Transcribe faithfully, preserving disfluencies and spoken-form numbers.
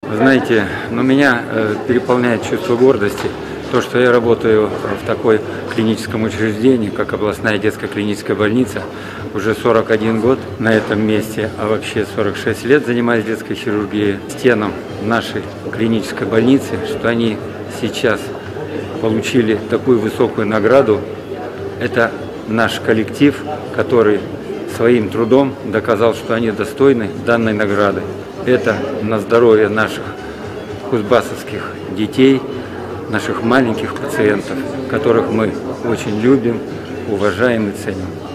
Знаете, ну, меня э, переполняет чувство гордости, то, что я работаю в такой клиническом учреждении, как областная детская клиническая больница, уже сорок один год на этом месте, а вообще сорок шесть лет занимаюсь детской хирургией. Стенам нашей клинической больницы, что они сейчас получили такую высокую награду, это наш коллектив, который своим трудом доказал, что они достойны данной награды. Это на здоровье наших кузбассовских детей, наших маленьких пациентов, которых мы очень любим, уважаем и ценим.